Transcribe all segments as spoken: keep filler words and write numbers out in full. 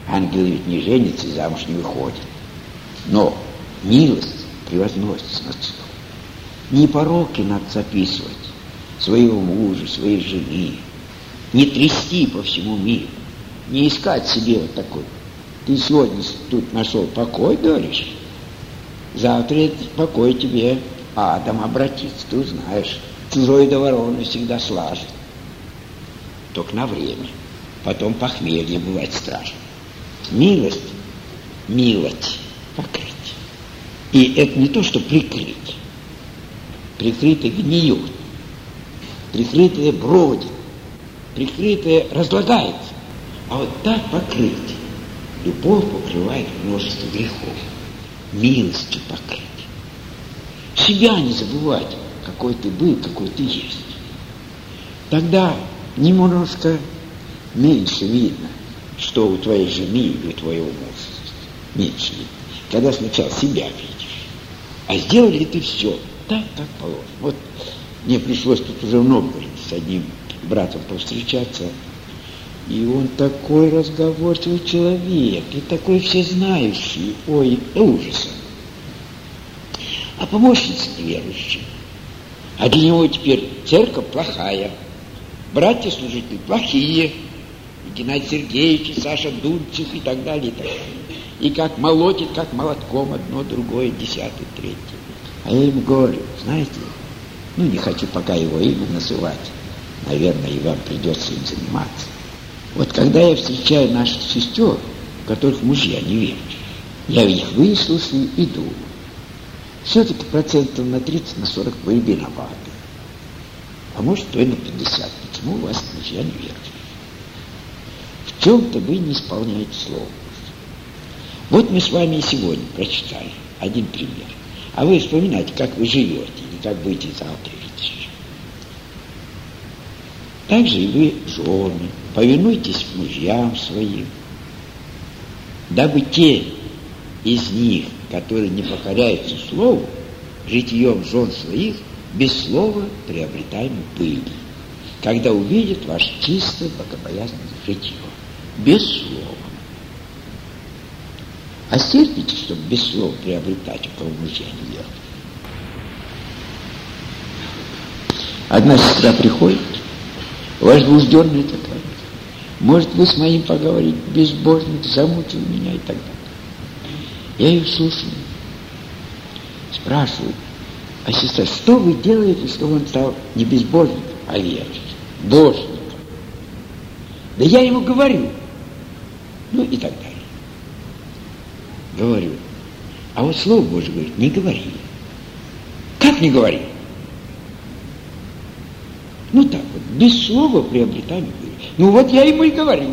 Ангелы ведь не женятся и замуж не выходят. Но милость превозносится над судом. Не пороки надо записывать своего мужа, своей жены, не трясти по всему миру, не искать себе вот такой. Ты сегодня тут нашел покой, говоришь, завтра этот покой тебе Адам обратится, ты узнаешь. Чужой до вороны всегда слажен. Только на время. Потом похмелье бывает страшно. Милость, милость покрыть. И это не то, что прикрыть. Прикрытое гниет. Прикрытое бродит. Прикрытое разлагается. А вот так покрыть. Любовь покрывает множество грехов. Милостью покрыть. Себя не забывать, какой ты был, какой ты есть. Тогда немножко меньше видно, что у твоей жены или у твоего мужа. Меньше видно. Когда сначала себя видишь. А сделали ты все так, как положено. Вот мне пришлось тут уже в Новгороде с одним братом повстречаться. И он такой разговорчивый человек, и такой всезнающий. Ой, ужас. А помощница неверующая. А для него теперь церковь плохая, братья-служители плохие, и Геннадий Сергеевич, и Саша Дунцев и так далее, и так далее. И как молотит, как молотком одно, другое, десятое, третье. А я ему говорю, знаете, ну не хочу пока его имя называть, наверное, и вам придется им заниматься. Вот когда я встречаю наших сестер, у которых мужья неверующие, я их выслушаю и думаю, все-таки процентов на тридцать, на сорок вы виноваты. А может, то и на пятьдесят. Почему у вас мужья неверующие? В чем-то вы не исполняете слово. Вот мы с вами и сегодня прочитали один пример. А вы вспоминайте, как вы живете, и как будете завтра жить. Так же и вы, жены, повинуйтесь мужьям своим, дабы те из них, которые не покоряются слову, житием жен своих без слова приобретаемы были, когда увидят ваше чистое богобоязненное житье. Без слова. А стерпите, чтобы без слова приобретать, у кого мужья не верят. Одна сестра приходит, возбужденная такая. Может, вы с моим поговорить, безбожник, замучил меня и так далее. Я ее слушаю, спрашиваю, а сестра, что вы делаете, чтобы он стал не безбожником, а верующим, божником? Да я ему говорю, ну и так далее. Говорю, а вот Слово Божие говорит, не говори. Как не говори? Ну так вот, без слова приобретаем. Ну вот я ему и говорю.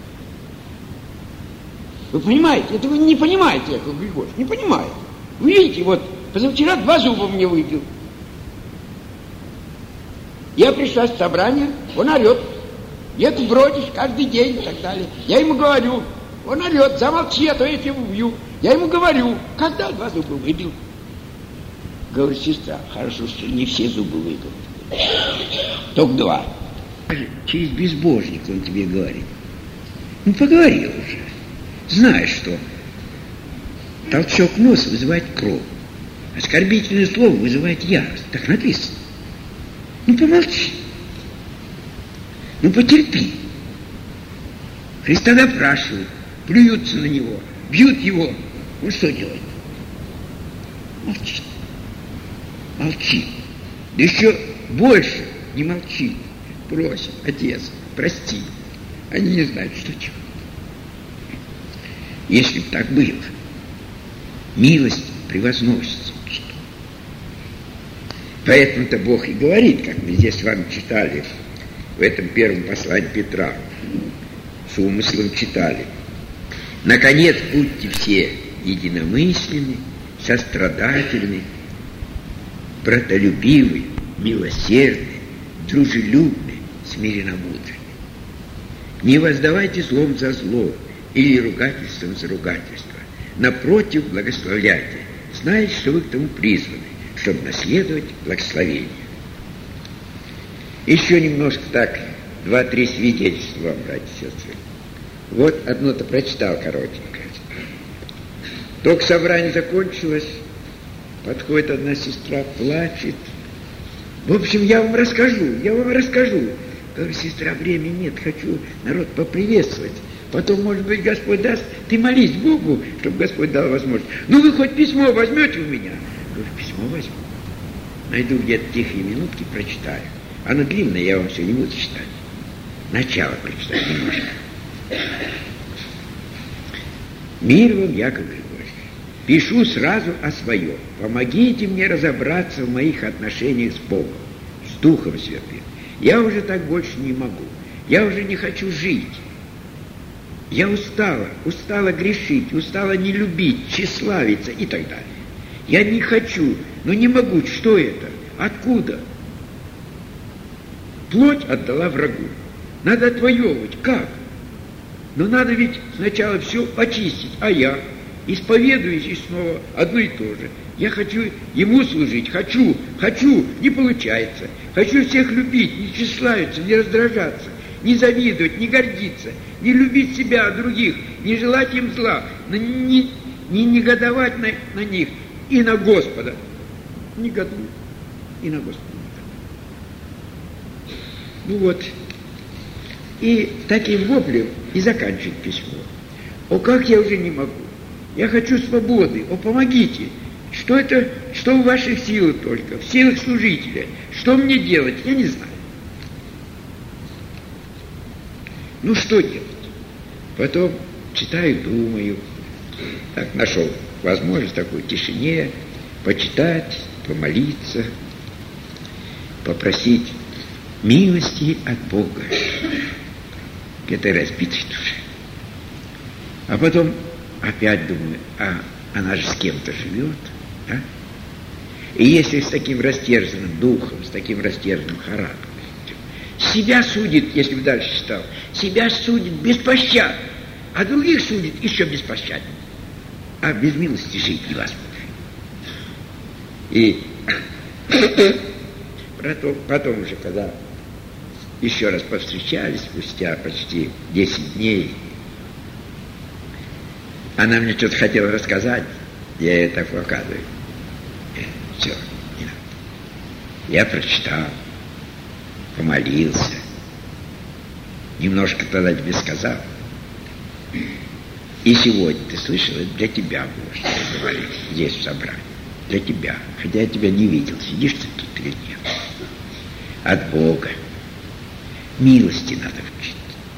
Вы понимаете? Это вы не понимаете, Яков Григорьевич, не понимаете. Вы видите, вот позавчера два зуба мне выбил. Я пришла с собрания, он орет. Где ты бродишь каждый день и так далее. Я ему говорю, он орет, замолчи, а то я тебя убью. Я ему говорю, когда два зуба выбил? Говорю, сестра, хорошо, что не все зубы выбил. Только два. Через безбожника он тебе говорит. Ну, поговори уже. Знаешь, что толчок носа вызывает кровь. Оскорбительное слово вызывает ярость. Так написано. Ну, помолчи. Ну, потерпи. Христа допрашивают, плюются на него, бьют его. Он что делает? Молчит. Молчит. Да еще больше не молчит. Просит, отец, прости. Они не знают, что делать. Если бы так было, милость превозносится. Поэтому-то Бог и говорит, как мы здесь с вами читали, в этом первом послании Петра, с умыслом читали. Наконец, будьте все единомысленны, сострадательны, братолюбивы, милосердны, дружелюбны, смиренномудренны. Не воздавайте злом за зло или ругательством за ругательство. Напротив, благословляйте, зная, что вы к тому призваны, чтобы наследовать благословение. Еще немножко так, два-три свидетельства вам, братья и сестры. Вот одно-то прочитал коротенькое. Только собрание закончилось, подходит одна сестра, плачет. В общем, я вам расскажу, я вам расскажу. Говорю, сестра, времени нет, хочу народ поприветствовать. Потом, может быть, Господь даст, ты молись Богу, чтобы Господь дал возможность. Ну, вы хоть письмо возьмете у меня? Говорю, письмо возьму. Найду где-то тихие минутки, прочитаю. Оно длинное, я вам все не буду читать. Начало прочитаю немножко. Мир вам, Яков Григорьевич. Пишу сразу о своем. Помогите мне разобраться в моих отношениях с Богом, с Духом Святым. Я уже так больше не могу. Я уже не хочу жить. Я устала, устала грешить, устала не любить, тщеславиться и так далее. Я не хочу, но не могу. Что это? Откуда? Плоть отдала врагу. Надо отвоевывать. Как? Но надо ведь сначала все очистить. А я исповедуюсь и снова одно и то же. Я хочу ему служить. Хочу, хочу, не получается. Хочу всех любить, не тщеславиться, не раздражаться, не завидовать, не гордиться, не любить себя, а других, не желать им зла, не, не негодовать на, на них и на Господа. Негодую и на Господа. Ну вот. И таким воплем и заканчивает письмо. О, как я уже не могу. Я хочу свободы. О, помогите. Что это, что в ваших силах только, в силах служителя. Что мне делать, я не знаю. Ну, что делать? Потом читаю, думаю. Так, нашел возможность в такой тишине почитать, помолиться, попросить милости от Бога к этой разбитой душе. А потом опять думаю, а она же с кем-то живет, да? И если с таким растерзанным духом, с таким растерзанным характером, себя судит, если бы дальше читал, себя судит беспощадно, а других судит еще беспощаднее. А без милости жить невозможно. И потом, потом уже, когда еще раз повстречались, спустя почти десять дней, она мне что-то хотела рассказать, я ей так показываю. Все, не надо. Я прочитал, помолился, немножко тогда тебе сказал. И сегодня, ты слышал, это для тебя было, что я говорил здесь в собрании. Для тебя. Хотя я тебя не видел, сидишь ты тут или нет. От Бога. Милости надо учить.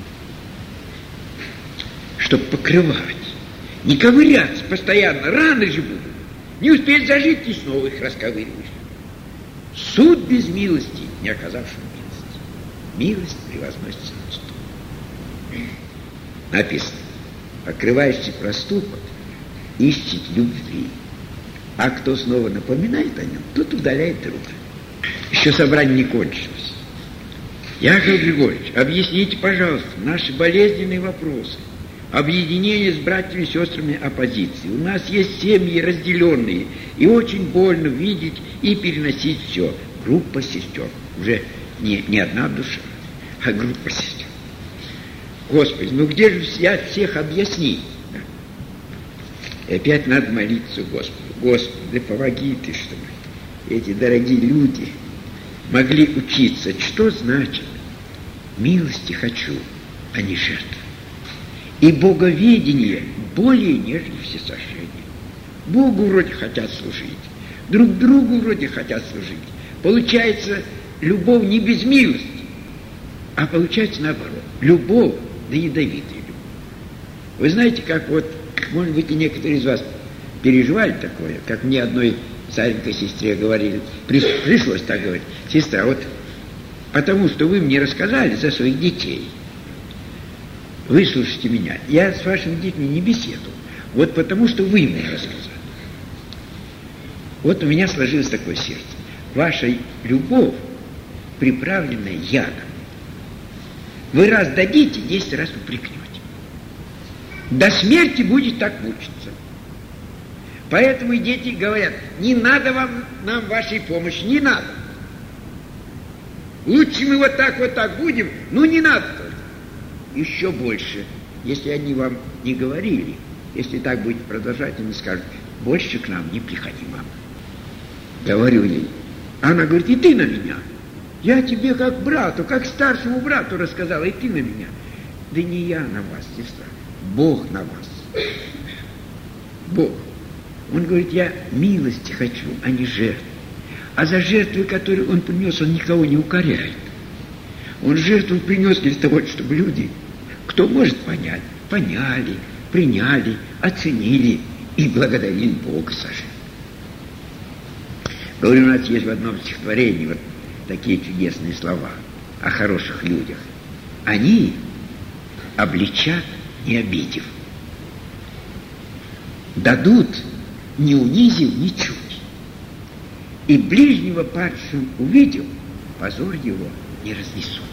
Чтоб покрывать. Не ковыряться постоянно, раны же будут. Не успеть зажить, и снова их расковыриваешь. Суд без милости, не оказавшего милости. Милость превозносится над судом. Написано. Покрывающий проступок ищет любви. А кто снова напоминает о нем, тот удаляет друга. Еще собрание не кончилось. Яков Григорьевич, объясните, пожалуйста, наши болезненные вопросы. Объединение с братьями и сестрами оппозиции. У нас есть семьи разделенные, и очень больно видеть и переносить все. Группа сестер. Уже не, не одна душа, а группа сестер. Господи, ну где же взять всех объяснить? И опять надо молиться Господу. Господи, да помоги ты, чтобы эти дорогие люди могли учиться. Что значит? Милости хочу, а не жертвы. И боговедение более, нежели всесожжение. Богу вроде хотят служить, друг другу вроде хотят служить. Получается, любовь не без милости, а получается наоборот. Любовь, да ядовитая любовь. Вы знаете, как вот, может быть, и некоторые из вас переживали такое, как мне одной старенькой сестре говорили, пришлось так говорить: сестра, вот потому что вы мне рассказали за своих детей, выслушайте меня, я с вашими детьми не беседую, вот потому что вы мне рассказали. Вот у меня сложилось такое сердце. Ваша любовь, приправленная ядом, вы раз дадите, десять раз упрекнете. До смерти будет так мучиться. Поэтому и дети говорят: не надо вам, нам вашей помощи, не надо. Лучше мы вот так, вот так будем, ну не надо только. Еще больше если они вам не говорили, если так будет продолжать, они скажут, больше к нам не приходи, мама. Говорю ей. Она говорит, и ты на меня. Я тебе как брату, как старшему брату рассказала, и ты на меня. Да не я на вас, сестра, Бог на вас. Бог. Он говорит, я милости хочу, а не жертвы. А за жертвы, которые он принес, он никого не укоряет. Он жертву принес для того, чтобы люди, кто может понять, поняли, приняли, оценили и благодарили Бога за жертву. Говорю, у нас есть в одном стихотворении вот такие чудесные слова о хороших людях. Они обличат, не обидев. Дадут, не унизив ничуть. И ближнего падшим увидел, позор его не разнесут.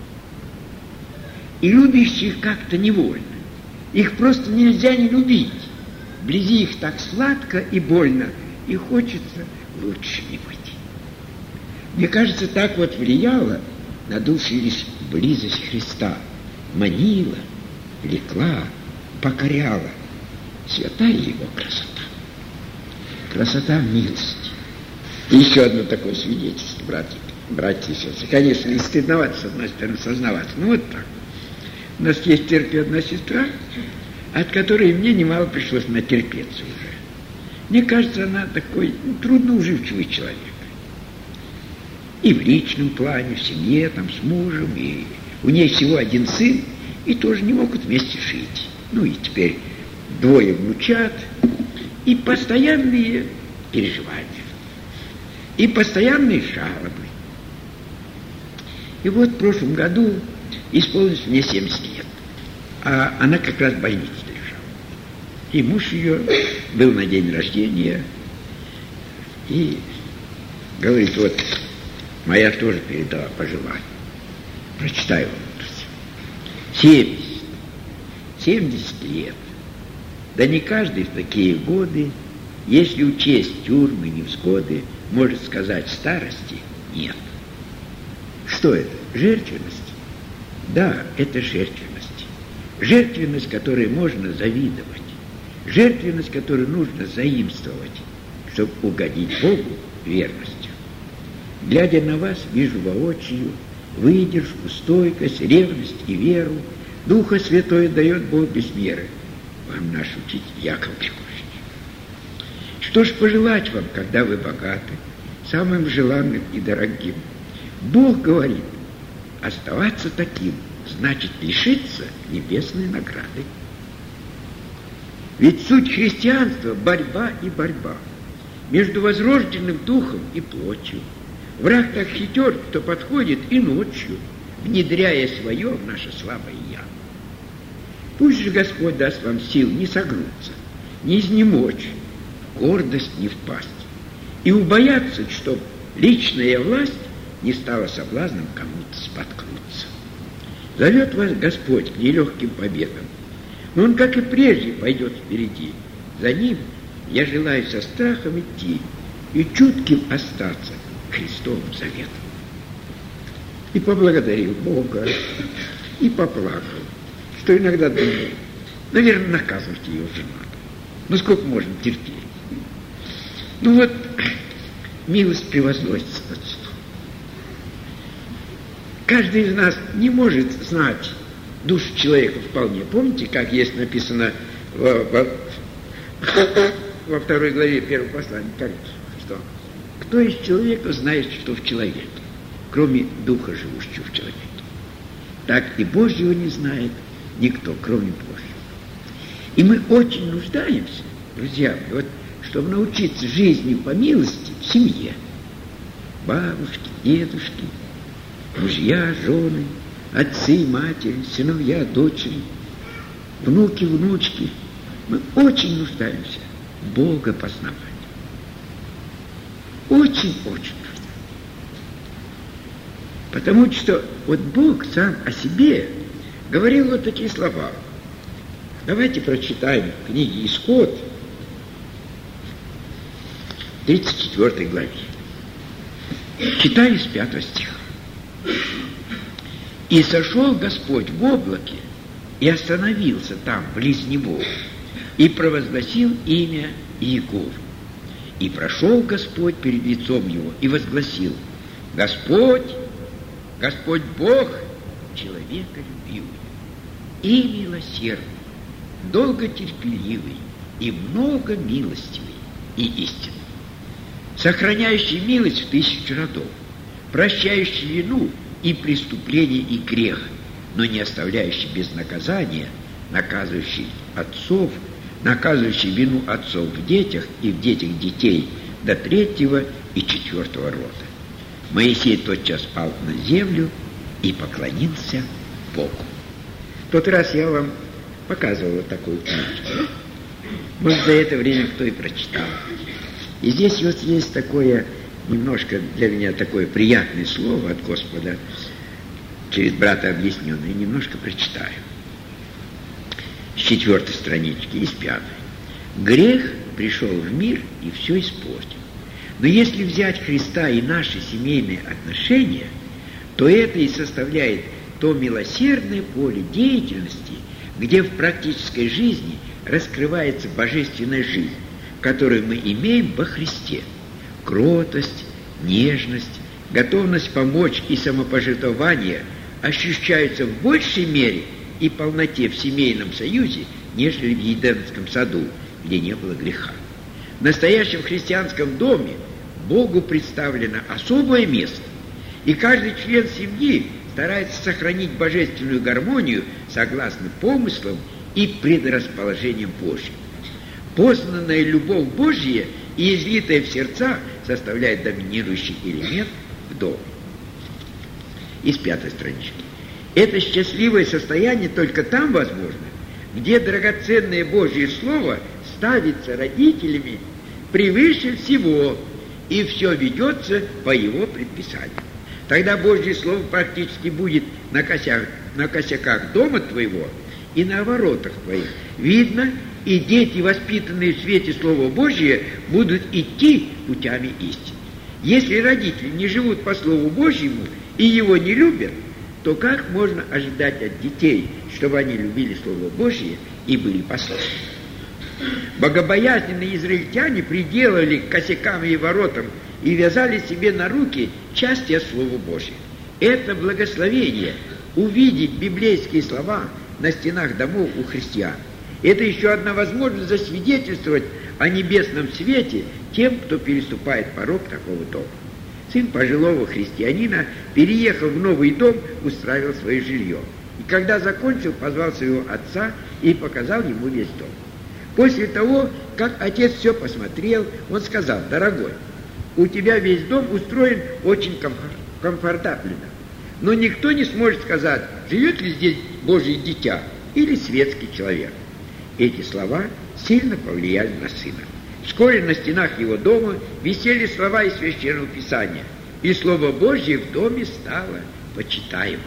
И любящих как-то невольно. Их просто нельзя не любить. Вблизи их так сладко и больно, и хочется лучше не быть. Мне кажется, так вот влияла на души лишь близость Христа. Манила, влекла, покоряла. Святая его красота. Красота милости. И еще одно такое свидетельство, братья, братья и сестры. Конечно, и стыдновато, с одной стороны, сознаваться. Ну вот так. У нас есть в церкви одна сестра, от которой мне немало пришлось натерпеться уже. Мне кажется, она такой ну, трудноуживчивый человек. И в личном плане, в семье, там, с мужем, и у нее всего один сын, и тоже не могут вместе жить. Ну и теперь двое внучат, и постоянные переживания, и постоянные жалобы. И вот в прошлом году исполнилось мне семьдесят лет, а она как раз в больнице лежала. И муж ее был на день рождения, и говорит, вот, моя тоже передала пожелание. Прочитаю вам. семьдесят. семьдесят лет. Да не каждый в такие годы, если учесть тюрьмы, невзгоды, может сказать старости нет. Что это? Жертвенность? Да, это жертвенность. Жертвенность, которой можно завидовать. Жертвенность, которую нужно заимствовать, чтобы угодить Богу верностью. Глядя на вас, вижу воочию выдержку, стойкость, ревность и веру. Духа Святой дает Бог без меры. Вам наш учитель Яков Григорьевич. Что ж пожелать вам, когда вы богаты, самым желанным и дорогим? Бог говорит, оставаться таким значит лишиться небесной награды. Ведь суть христианства – борьба и борьба между возрожденным духом и плотью. Враг так хитер, кто подходит и ночью, внедряя свое в наше слабое «я». Пусть же Господь даст вам сил не согнуться, не изнемочь, в гордость не впасть, и убояться, чтоб личная власть не стала соблазном кому-то споткнуться. Зовет вас Господь к нелегким победам, но Он, как и прежде, пойдет впереди. За Ним я желаю со страхом идти и чутким остаться к Христовым заветам. И поблагодарил Бога, и поплакал, что иногда думаю, наверное, наказывать ее уже надо. Ну, сколько можно терпеть? Ну вот, милость превозносится над судом. Каждый из нас не может знать душу человека вполне. Помните, как есть написано во, во, во второй главе первого послания? Как, что? Кто из человека знает, что в человеке, кроме духа, живущего в человеке? Так и Божьего не знает никто, кроме Божьего. И мы очень нуждаемся, друзья, вот, чтобы научиться жизни по милости в семье. Бабушки, дедушки, мужья, жены, отцы, матери, сыновья, дочери, внуки, внучки. Мы очень нуждаемся Бога познавать. Очень-очень нуждаемся. Потому что вот Бог сам о себе говорил вот такие слова. Давайте прочитаем в книге Исход, тридцать четвёртой главе. Читаю с пятого стиха. «И сошел Господь в облаке и остановился там, близ него, и провозгласил имя Иегова. И прошел Господь перед лицом его и возгласил: Господь, Господь Бог, человеколюбивый и милосердный, долготерпеливый и много милостивый и истинный, сохраняющий милость в тысячу родов, прощающий вину и преступление и грех, но не оставляющий без наказания, наказывающий отцов, наказывающий вину отцов в детях и в детях детей до третьего и четвертого рода. Моисей тотчас пал на землю и поклонился Богу. В тот раз я вам показывал вот такую книжку. Может, за это время кто и прочитал. И здесь вот есть такое, немножко для меня такое приятное слово от Господа, через брата объясненное, немножко прочитаю. С четвертой странички и с пятой. Грех пришел в мир и все испортил. Но если взять Христа и наши семейные отношения, то это и составляет то милосердное поле деятельности, где в практической жизни раскрывается божественная жизнь, которую мы имеем во Христе. Кротость, нежность, готовность помочь и самопожертвование ощущаются в большей мере и полноте в семейном союзе, нежели в Едемском саду, где не было греха. В настоящем христианском доме Богу представлено особое место, и каждый член семьи старается сохранить божественную гармонию согласно помыслам и предрасположениям Божьим. Познанная любовь Божья и излитая в сердца составляет доминирующий элемент в доме. Из пятой странички. Это счастливое состояние только там возможно, где драгоценное Божье Слово ставится родителями превыше всего, и все ведется по его предписанию. Тогда Божье Слово практически будет на косяках, на косяках дома твоего и на воротах твоих. Видно, и дети, воспитанные в свете Слова Божия, будут идти путями истины. Если родители не живут по Слову Божьему и его не любят, то как можно ожидать от детей, чтобы они любили Слово Божье и были послушны? Богобоязненные израильтяне приделали к косякам и воротам и вязали себе на руки части от Слова Божьего. Это благословение — увидеть библейские слова на стенах домов у христиан. Это еще одна возможность засвидетельствовать о небесном свете тем, кто переступает порог такого дома. Сын пожилого христианина переехал в новый дом, устраивал свое жилье. И когда закончил, позвал своего отца и показал ему весь дом. После того, как отец все посмотрел, он сказал: «Дорогой, у тебя весь дом устроен очень комфортабельно, но никто не сможет сказать, живет ли здесь Божье дитя или светский человек». Эти слова сильно повлияли на сына. Вскоре на стенах его дома висели слова из Священного Писания, и Слово Божье в доме стало почитаемо.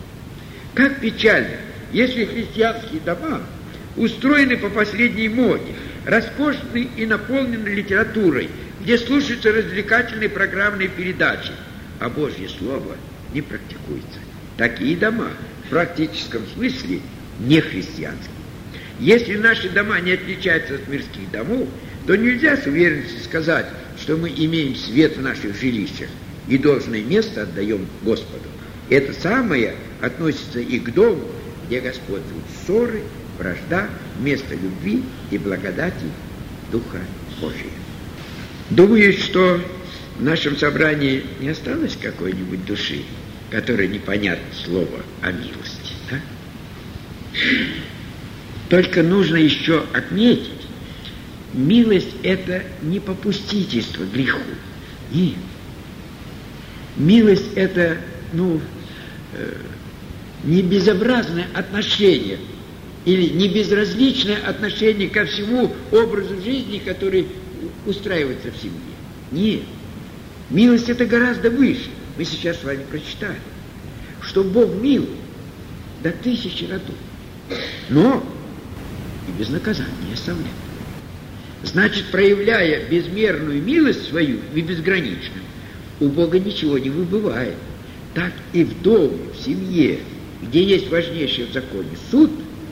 Как печально, если христианские дома устроены по последней моде, роскошны и наполнены литературой, где слушаются развлекательные программные передачи, а Божье Слово не практикуется. Такие дома в практическом смысле не христианские. Если наши дома не отличаются от мирских домов, то нельзя с уверенностью сказать, что мы имеем свет в наших жилищах и должное место отдаем Господу. Это самое относится и к дому, где господствуют ссоры, вражда, вместо любви и благодати Духа Божия. Думаю, что в нашем собрании не осталось какой-нибудь души, которой непонятно слово о милости. Да? Только нужно еще отметить, милость — это не попустительство греху. Нет. Милость — это, ну, э, не безобразное отношение или не безразличное отношение ко всему образу жизни, который устраивается в семье. Нет. Милость — это гораздо выше. Мы сейчас с вами прочитали, что Бог милует до тысячи родов, но и без наказания не оставляет. Значит, проявляя безмерную милость свою и безграничную, у Бога ничего не выбывает. Так и в доме, в семье, где есть важнейший в законе суд,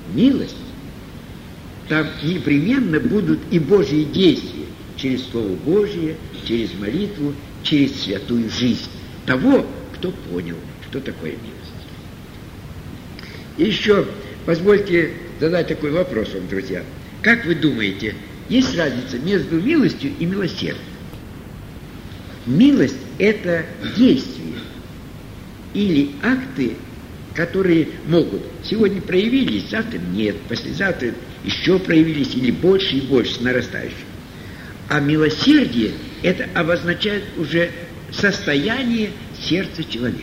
милость, там непременно будут и Божьи действия через Слово Божие, через молитву, через святую жизнь того, кто понял, что такое милость. И еще позвольте задать такой вопрос вам, друзья. Как вы думаете, есть разница между милостью и милосердием? Милость – это действия или акты, которые могут сегодня проявились, завтра нет, послезавтра еще проявились или больше и больше с нарастающим. А милосердие – это обозначает уже состояние сердца человека.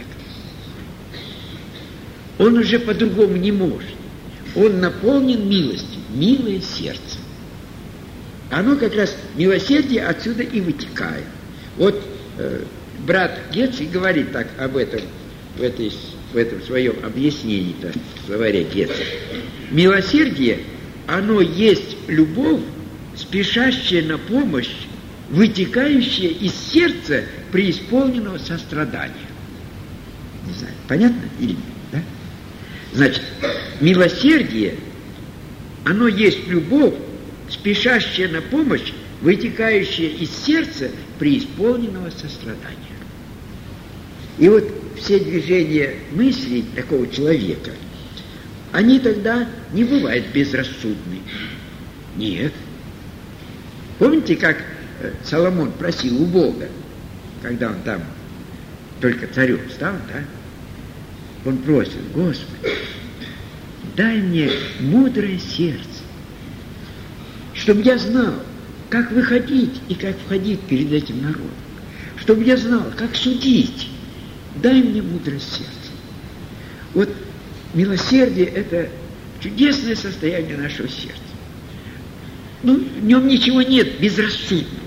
Он уже по-другому не может. Он наполнен милостью, милое сердце. Оно как раз, милосердие отсюда и вытекает. Вот э, брат Гетцель говорит так об этом, в, этой, в этом своем объяснении-то, в словаре Гетцеля. Милосердие, оно есть любовь, спешащая на помощь, вытекающая из сердца преисполненного сострадания. Не знаю, понятно или нет? Да? Значит, милосердие, оно есть любовь, спешащая на помощь, вытекающая из сердца преисполненного сострадания. И вот все движения мыслей такого человека, они тогда не бывают безрассудны. Нет. Помните, как Соломон просил у Бога, когда он там только царем стал, да? Он просит: Господи, дай мне мудрое сердце, чтобы я знал, как выходить и как входить перед этим народом, чтобы я знал, как судить. Дай мне мудрое сердце. Вот милосердие – это чудесное состояние нашего сердца. Ну, в нем ничего нет безрассудного.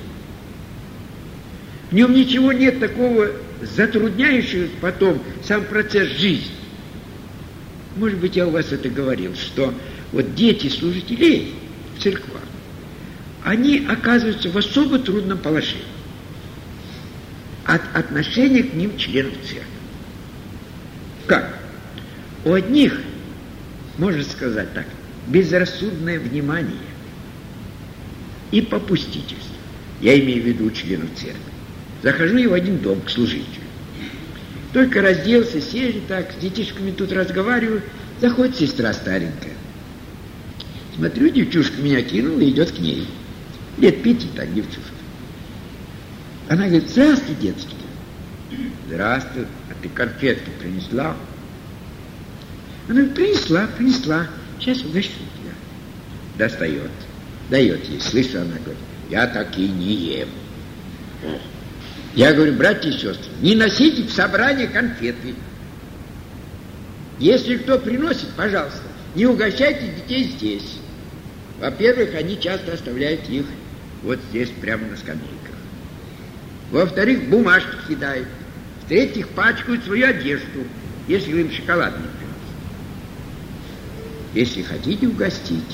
В нем ничего нет такого затрудняющего потом сам процесс жизни. Может быть, я у вас это говорил, что вот дети служителей в церквах, они оказываются в особо трудном положении от отношения к ним членов церкви. Как? У одних, можно сказать так, безрассудное внимание и попустительство. Я имею в виду членов церкви. Захожу я в один дом к служителю. Только разделся, сели так, с детишками тут разговариваю, заходит сестра старенькая. Смотрю, девчушка меня кинула и идет к ней. Лет пяти так девчушка. Она говорит: здравствуй, детский. Здравствуй, а ты конфетки принесла? Она говорит: принесла, принесла. Сейчас угощу тебя. Достает, дает ей. Слышу, она говорит: я такие не ем. Я говорю: братья и сестры, не носите в собрание конфеты. Если кто приносит, пожалуйста, не угощайте детей здесь. Во-первых, они часто оставляют их вот здесь, прямо на скамейках. Во-вторых, бумажки кидают. В-третьих, пачкают свою одежду, если вы им шоколад не приносите. Если хотите угостить,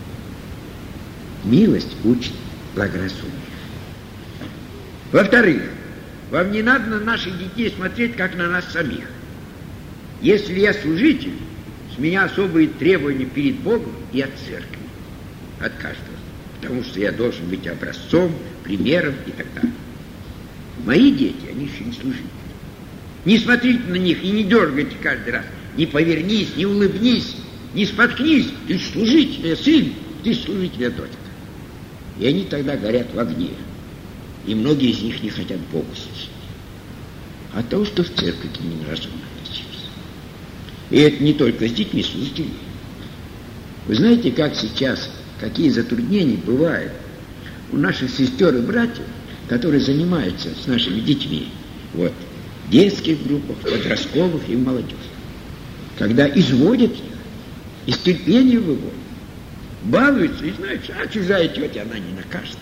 милость учит благоразумие. Во-вторых, вам не надо на наших детей смотреть, как на нас самих. Если я служитель, с меня особые требования перед Богом и от церкви, от каждого, потому что я должен быть образцом, примером и так далее. Мои дети, они еще не служители. Не смотрите на них и не дергайте каждый раз. Не повернись, не улыбнись, не споткнись. Ты служитель, сын, ты служитель, дочка. И они тогда горят в огне. И многие из них не хотят Богу служить. От того, что в церкви к ним неразумно относились. И это не только с детьми служителей. Вы знаете, как сейчас, какие затруднения бывают у наших сестер и братьев, которые занимаются с нашими детьми, вот, в детских группах, в подростковых и в молодежных. Когда изводят их, из терпения выводят, балуются и знают, что а чужая тетя, она не накажет.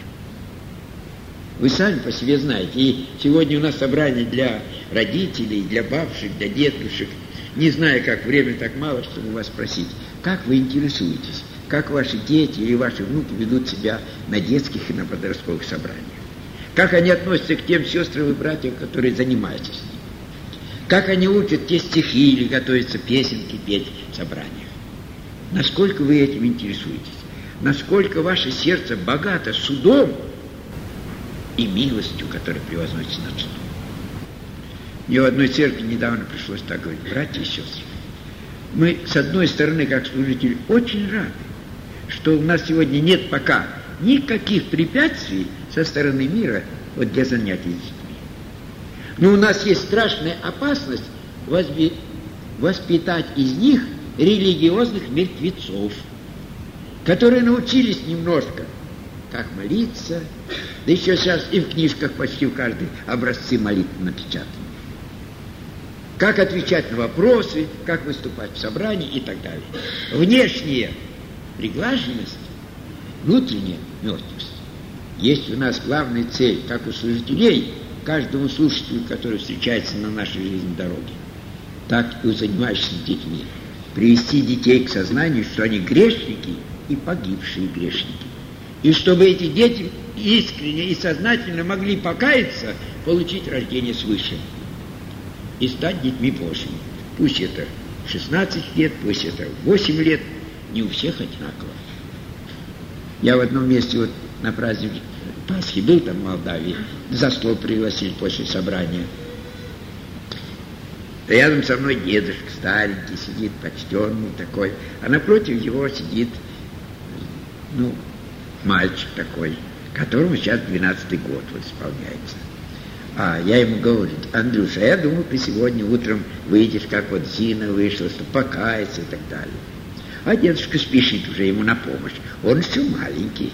Вы сами по себе знаете. И сегодня у нас собрание для родителей, для бабушек, для дедушек. Не знаю, как время так мало, чтобы вас спросить, как вы интересуетесь, как ваши дети или ваши внуки ведут себя на детских и на подростковых собраниях. Как они относятся к тем сестрам и братьям, которые занимаются с ними. Как они учат те стихи или готовятся песенки петь в собраниях. насколько вы этим интересуетесь, насколько ваше сердце богато судом и милостью, которая превозносится над судом. Мне в одной церкви недавно пришлось так говорить: братья и сестры, мы, с одной стороны, как служители, очень рады, что у нас сегодня нет пока никаких препятствий со стороны мира вот для занятий с детьми. Но у нас есть страшная опасность возби... воспитать из них религиозных мертвецов, которые научились немножко, как молиться, да еще сейчас и в книжках почти у каждой образцы молитв напечатаны. Как отвечать на вопросы, как выступать в собрании и так далее. Внешняя приглаженность, внутренняя мертвость. Есть у нас главная цель, как у служителей, каждому слушателю, который встречается на нашей жизненной дороге, так и у занимающихся детьми, привести детей к сознанию, что они грешники и погибшие грешники. И чтобы эти дети искренне и сознательно могли покаяться, получить рождение свыше и стать детьми Божьими. Пусть это шестнадцать лет, пусть это восемь лет, не у всех одинаково. Я в одном месте вот на праздник Пасхи был там в Молдавии, за стол пригласили после собрания. Рядом со мной дедушка старенький сидит, почтенный такой, а напротив его сидит, ну, мальчик такой, которому сейчас двенадцатый год вот исполняется. А я ему говорю: Андрюша, я думаю, ты сегодня утром выйдешь, как вот Зина вышла, что покаяться и так далее. А дедушка спешит уже ему на помощь. Он еще маленький.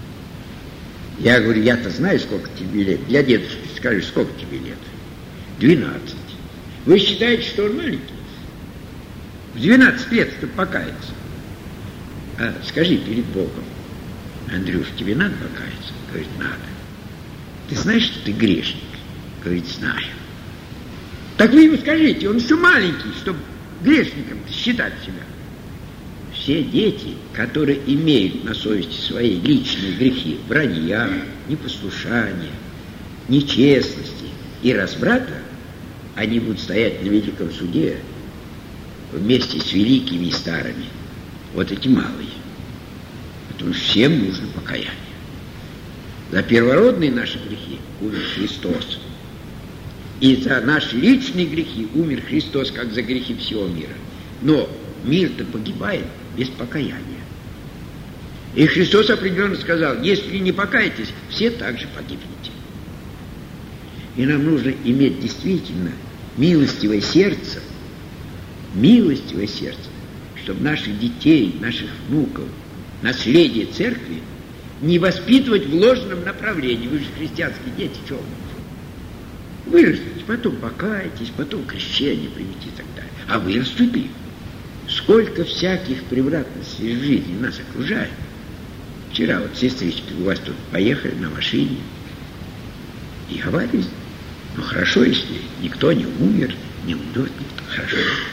Я говорю: я-то знаю, сколько тебе лет. Я дедушке скажу: сколько тебе лет? Двенадцать. Вы считаете, что он маленький? В двенадцать лет, чтобы покаяться. А скажи перед Богом: Андрюш, тебе надо покаяться? Говорит: надо. Ты знаешь, что ты грешник? Говорит: знаю. Так вы ему скажите, он еще маленький, чтобы грешником считать себя. Все дети, которые имеют на совести свои личные грехи, вранья, непослушания, нечестности и разврата, они будут стоять на великом суде вместе с великими и старыми. Вот эти малые. Потому что всем нужно покаяние. За первородные наши грехи умер Христос. И за наши личные грехи умер Христос, как за грехи всего мира. Но мир-то погибает без покаяния. И Христос определенно сказал: если не покаетесь, все также погибнете. И нам нужно иметь действительно милостивое сердце, милостивое сердце, чтобы наших детей, наших внуков, наследие церкви не воспитывать в ложном направлении. Вы же христианские дети, что вы? Вырастите, потом покайтесь, потом крещение примите и так далее. А вырастут ли? Сколько всяких превратностей в жизни нас окружает. Вчера вот сестрички у вас тут поехали на машине и говорили: ну хорошо, если никто не умер, не умрет никто, хорошо.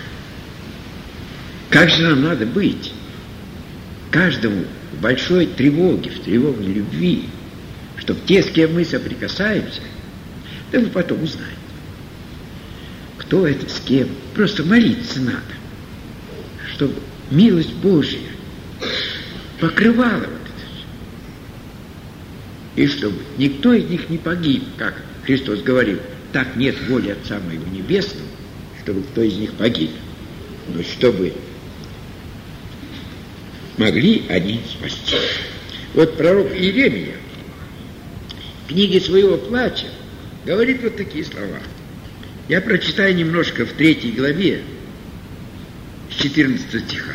Как же нам надо быть? Каждому в большой тревоге, в тревоге любви, чтобы те, с кем мы соприкасаемся, да вы потом узнаете, кто это с кем. Просто молиться надо, чтобы милость Божья покрывала вот это все. И чтобы никто из них не погиб, как Христос говорил: так нет воли Отца Моего Небесного, чтобы кто из них погиб, но чтобы могли они спасти. Вот пророк Иеремия в книге своего плача говорит вот такие слова. Я прочитаю немножко в третьей главе с четырнадцатого стиха.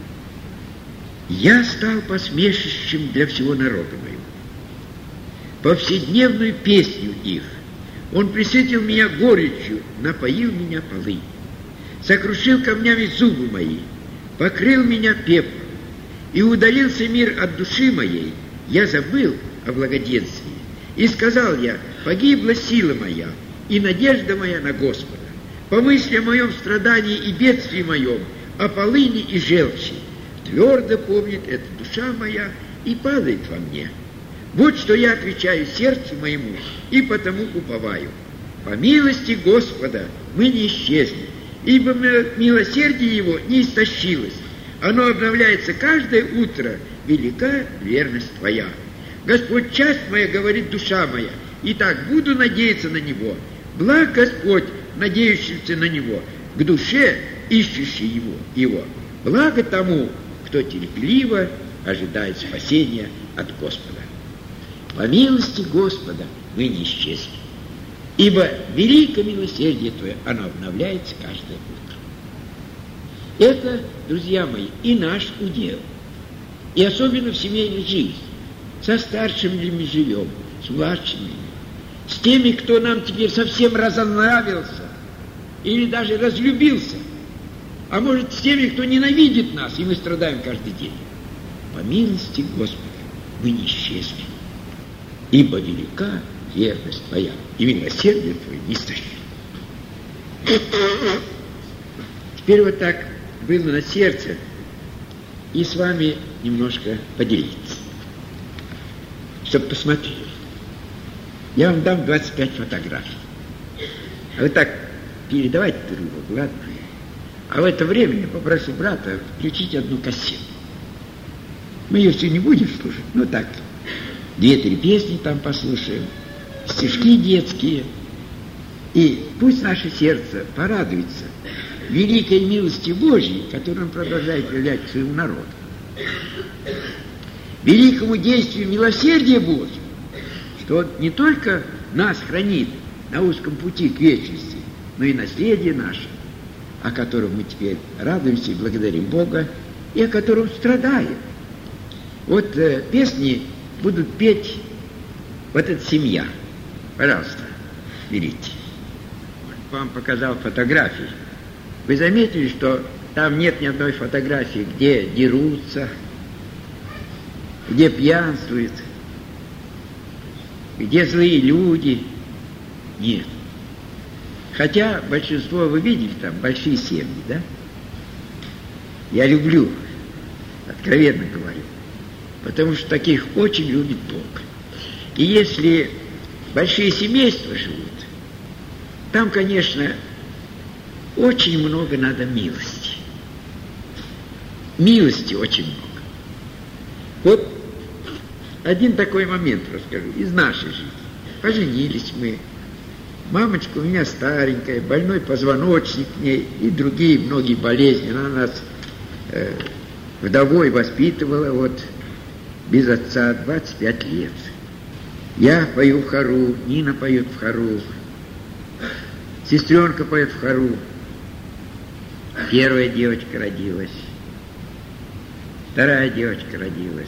«Я стал посмешищем для всего народа моего, повседневную песню их. Он присытил меня горечью, напоил меня полынью, сокрушил камнями зубы мои, покрыл меня пеплом, и удалился мир от души моей. Я забыл о благоденствии, и сказал я: погибла сила моя, и надежда моя на Господа. Помысли о моем страдании и бедствии моем, о полыни и желчи. Твердо помнит эта душа моя и падает во мне. Вот что я отвечаю сердцу моему, и потому уповаю. По милости Господа мы не исчезли, ибо милосердие Его не истощилось, Оно обновляется каждое утро. Велика верность Твоя. Господь, часть моя, говорит душа моя, и так буду надеяться на Него. Благ Господь, надеющийся на Него, к душе, ищущей Его. его. Благо тому, кто терпеливо ожидает спасения от Господа. По милости Господа мы не исчезли, ибо великое милосердие Твое, оно обновляется каждое утро. Это, друзья мои, и наш удел, и особенно в семейной жизни. Со старшими мы живем, с младшими, с теми, кто нам теперь совсем разонравился или даже разлюбился, а может, с теми, кто ненавидит нас, и мы страдаем каждый день. По милости Господа мы не исчезли, ибо велика верность Твоя, и милосердие Твое неистощимо. Теперь вот так было на сердце, и с вами немножко поделиться, чтобы посмотрели. Я вам дам двадцать пять фотографий. А вы так передавайте друг другу, ладно? А в это время я попрошу брата включить одну кассету. Мы ее все не будем слушать, но так, две-три песни там послушаем, стишки детские. И пусть наше сердце порадуется великой милости Божьей, которую Он продолжает являть к своему народу. Великому действию милосердия Божьего, что Он не только нас хранит на узком пути к вечности, но и наследие наше, о котором мы теперь радуемся и благодарим Бога, и о котором страдаем. Вот э, песни будут петь вот эта семья. Пожалуйста, берите. Вам показал фотографии. Вы заметили, что там нет ни одной фотографии, где дерутся, где пьянствуют, где злые люди. Нет. Хотя большинство, вы видели, там большие семьи, да? Я люблю, откровенно говорю, потому что таких очень любит Бог. И если большие семейства живут, там, конечно, очень много надо милости. Милости очень много. Вот один такой момент расскажу из нашей жизни. Поженились мы. Мамочка у меня старенькая, больной позвоночник в ней и другие многие болезни. Она нас э, вдовой воспитывала вот без отца двадцать пять лет. Я пою в хору, Нина поет в хору, сестренка поет в хору. Первая девочка родилась, вторая девочка родилась,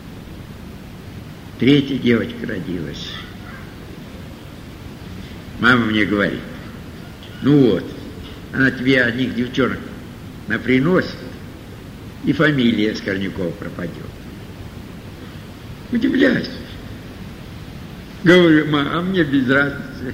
третья девочка родилась. Мама мне говорит: ну вот, она тебе одних девчонок наприносит, и фамилия Скорнякова пропадет. Удивляюсь. Говорю: мам, а мне без разницы.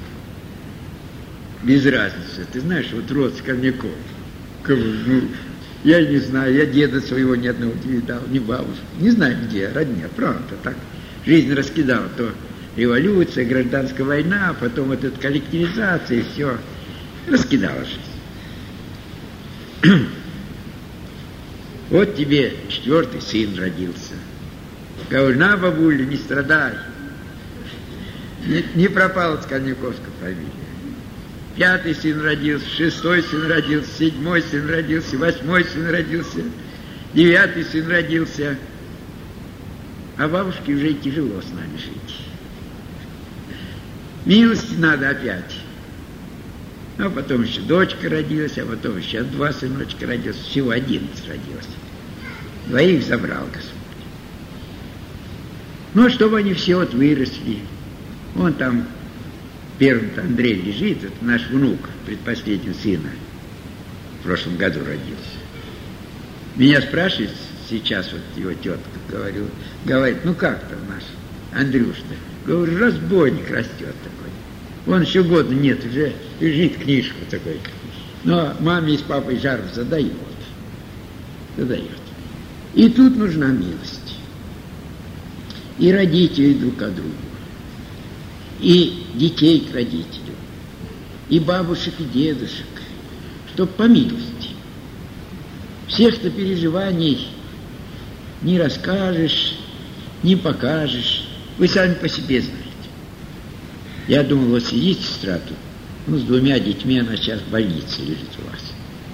Без разницы. Ты знаешь, вот род Скорняков. Говорю: ну, я не знаю, я деда своего ни одного не видал, ни бабушку. Не знаю, где, родня, правда, так. Жизнь раскидала, то революция, гражданская война, а потом вот эта коллективизация, и все. Раскидала жизнь. Вот тебе четвертый сын родился. Говорю: на, бабуля, не страдай. Не, не пропала Скорняковская фамилия. Пятый сын родился, шестой сын родился, седьмой сын родился, восьмой сын родился, девятый сын родился. А бабушке уже тяжело с нами жить. Милости надо опять. А потом еще дочка родилась, а потом еще два сыночка родилось. Всего одиннадцать родилось. Двоих забрал Господь. Ну, чтобы они все вот выросли. Вон там первым-то Андрей лежит, это наш внук, предпоследний сына. В прошлом году родился. Меня спрашивает сейчас вот его тетка, говорю, говорит: ну как там наш Андрюш-то? Говорю: разбойник растет такой. Вон еще года нет, уже лежит книжку такой. Но маме и с папой жару задает. Задает. И тут нужна милость. И родители друг к другу. И детей к родителю. И бабушек, и дедушек. Чтоб по милости. Всех-то переживаний не расскажешь, не покажешь. Вы сами по себе знаете. Я думал, вот сидит сестра тут, ну, с двумя детьми, она сейчас в больнице лежит у вас.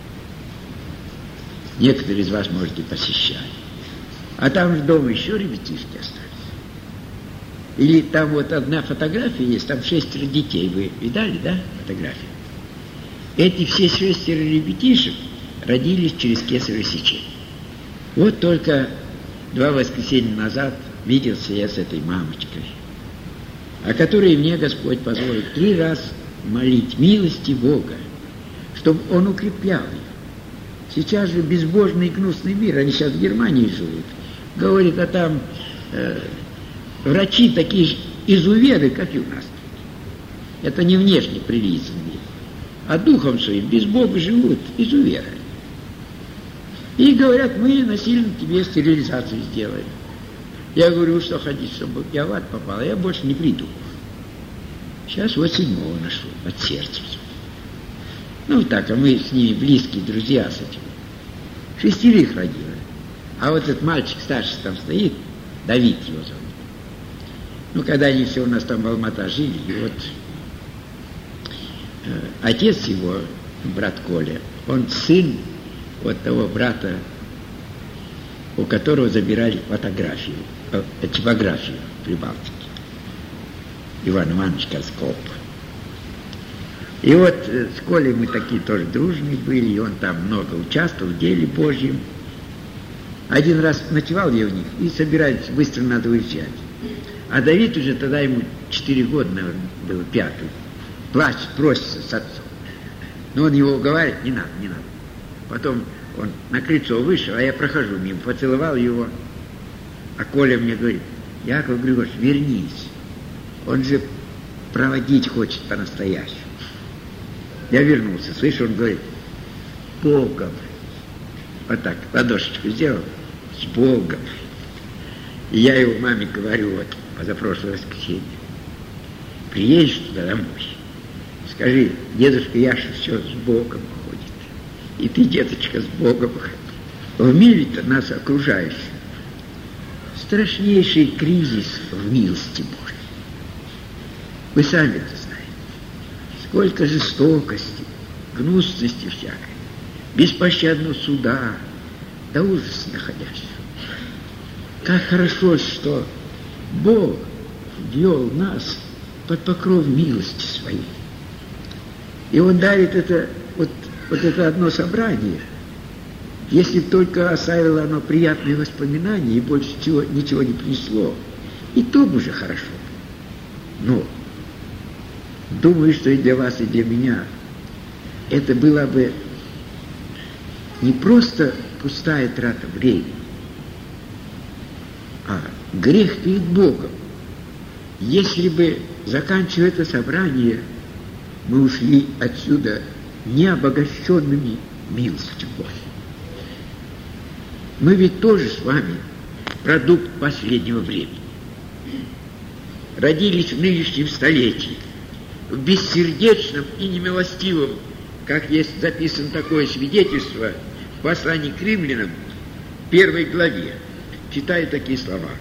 Некоторые из вас, может, и посещали. А там же дома еще ребятишки остались. Или там вот одна фотография есть, там шестеро детей. Вы видали, да, фотографию? Эти все шестеро ребятишек родились через кесарево сечение. Вот только два воскресенья назад виделся я с этой мамочкой, о которой мне Господь позволил три раз молить милости Бога, чтобы Он укреплял ее. Сейчас же безбожный и гнусный мир, они сейчас в Германии живут. Говорит, а там э, врачи такие же изуверы, как и у нас. Это не внешне прилизанные, а духом своим без Бога живут изуверы. И говорят, мы насильно тебе стерилизацию сделаем. Я говорю, вы что хотите, чтобы я в ад попал? Я больше не приду. Сейчас вот седьмого нашел, от сердца. Ну так, а мы с ними близкие друзья с этим. Шестерых родила. А вот этот мальчик старший там стоит, Давид его зовут. Ну, когда они все у нас там в Алмата жили, и вот э, отец его, брат Коля, он сын вот того брата, у которого забирали фотографию, э, типографию в Прибалтике. Иван Иванович Коскоп. И вот э, с Колей мы такие тоже дружные были, и он там много участвовал в деле Божьем. Один раз ночевал я у них, и собирались, быстро надо уезжать. А Давид уже тогда ему четыре года, наверное, было, пятый. Плачет, просится с отцом. Но он его уговаривает, не надо, не надо. Потом он на крыльцо вышел, а я прохожу мимо, поцеловал его. А Коля мне говорит, Яков Григорьевич, вернись. Он же проводить хочет по-настоящему. Я вернулся, слышу, он говорит, Богом. Вот так, ладошечку сделал, с Богом. И я его маме говорю, вот, позапрошлое воскресенье, приедешь туда домой, скажи, дедушка Яша все с Богом ходит. И ты, деточка, с Богом. В мире-то нас окружающий страшнейший кризис в милости Божьей. Вы сами это знаете. Сколько жестокости, гнусности всякой, беспощадного суда, до ужаса находящего. Как хорошо, что Бог ввел нас под покров милости своей. И Он дарит это, вот, вот это одно собрание, если только оставило оно приятные воспоминания и больше чего, ничего не принесло, и то бы уже хорошо. Но думаю, что и для вас, и для меня это было бы не просто пустая трата времени, а грех перед Богом. Если бы, заканчивая это собрание, мы ушли отсюда не обогащенными милостью Божьей. Мы ведь тоже с вами продукт последнего времени. Родились в нынешнем столетии, в бессердечном и немилостивом, как есть записано такое свидетельство в послании к римлянам, в первой главе. Читаю такие слова.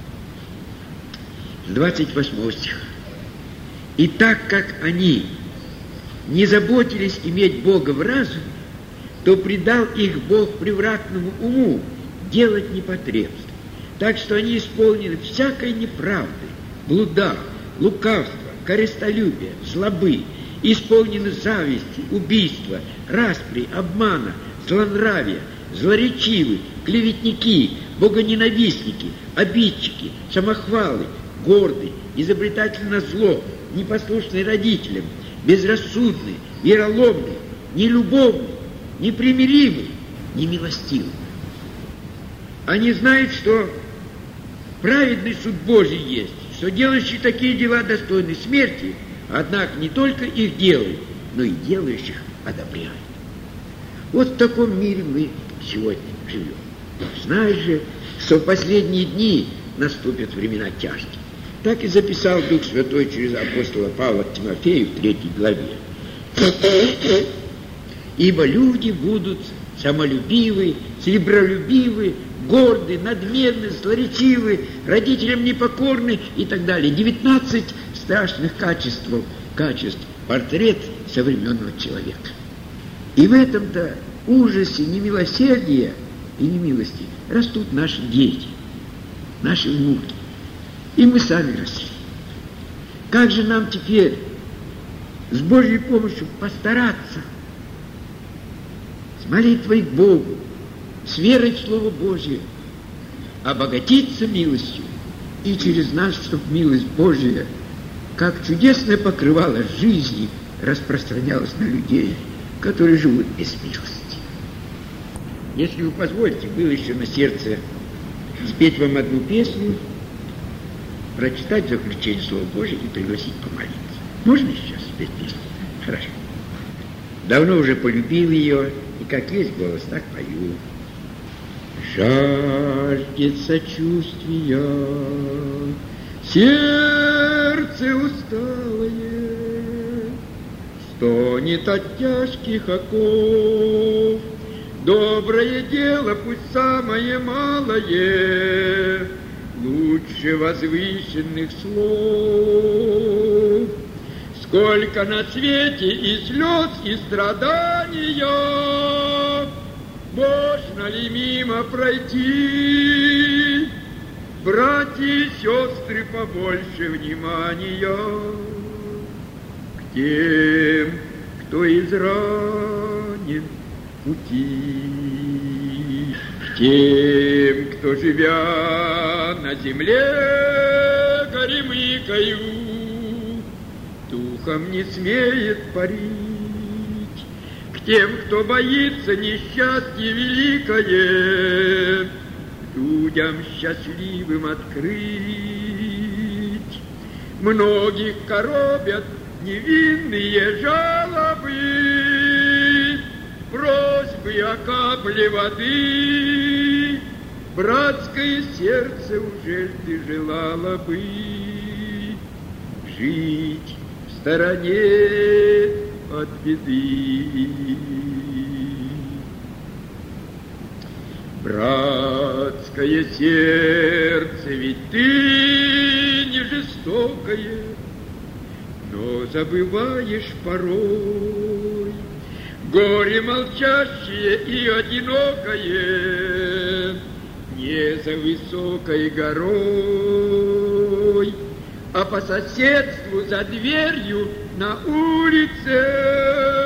С двадцать восьмого стиха. «И так как они не заботились иметь Бога в разуме, то предал их Бог превратному уму делать непотребство. Так что они исполнены всякой неправды, блуда, лукавства, корыстолюбия, злобы, исполнены зависти, убийства, распри, обмана, злонравия, злоречивы, клеветники, богоненавистники, обидчики, самохвалы, гордые, изобретательны на зло, непослушные родителям, безрассудные, вероломные, нелюбовные, непримиримые, немилостивые. Они знают, что праведный суд Божий есть, что делающие такие дела достойны смерти, однако не только их делают, но и делающих одобряют. Вот в таком мире мы сегодня живем. Знаешь же, что в последние дни наступят времена тяжкие. Так и записал Дух Святой через апостола Павла к Тимофею в третьей главе. «Ибо люди будут самолюбивый, серебролюбивый, гордый, надменный, злоречивый, родителям непокорный и так далее. девятнадцать страшных качеств, качеств, портрет современного человека. И в этом-то ужасе, немилосердия и немилости растут наши дети, наши внуки. И мы сами росли. Как же нам теперь с Божьей помощью постараться, с молитвой к Богу, с верой в Слово Божье, обогатиться милостью, и через нас, чтобы милость Божья, как чудесное покрывало жизни, распространялась на людей, которые живут без милости. Если вы позволите, было еще на сердце спеть вам одну песню, прочитать в заключение Слова Божьего и пригласить помолиться. Можно сейчас спеть песню? Хорошо. Давно уже полюбил ее, и как есть голос, так пою. Жаждет сочувствия сердце усталое, стонет от тяжких оков. Доброе дело, пусть самое малое, лучше возвышенных слов. Сколько на свете и слез, и страдания, можно ли мимо пройти? Братья и сестры, побольше внимания к тем, кто изранен в пути, к тем, кто, живя на земле, горемыкою, духом не смеет парить, к тем, кто боится несчастье великое, людям счастливым открыть. Многих коробят невинные жалобы, просьбы о капле воды. Братское сердце, ужель ты желала бы жить в стороне от беды? Братское сердце, ведь ты не жестокое, но забываешь порой горе молчащее и одинокое не за высокой горой, а по соседству за дверью на улице.